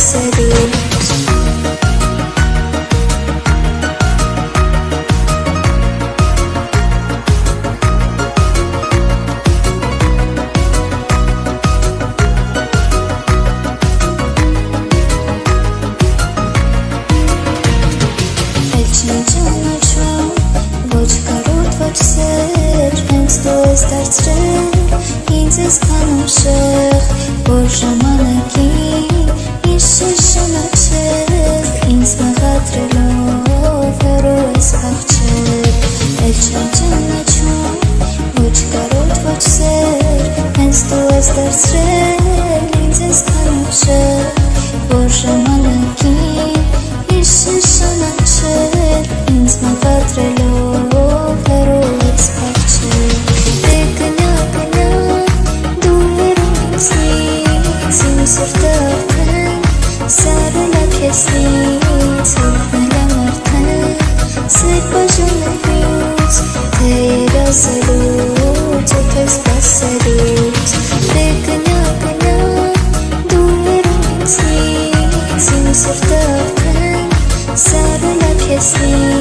seduce. Ոչ կարոտ, ոչ սեր, հենց դու ես դարձրել ինձ ես կանուշեղ, որ ժամանակին ինձ շշնաչել, ինձ մեղադրելով հեռու ես փախչել, էլ չեմ ճանաչում, ոչ կարոտ, ոչ սեր, հենց դու ես դարձրել ինձ ես կանուշեղ, որ ժամանակին ինձ շշնաչել, ինձ մեղադրելով հեռու ես փախչել, դե գնա դու հեռու ինձնից, իմ սրտը արդեն սարել է քեզնից, հոգնել եմ արդեն սեր բաժանելուց, թե երազելուց ու թե սպասելուց, դե գնա դու հեռու ինձնից, իմ սրտը արդեն սարել է քեզնից.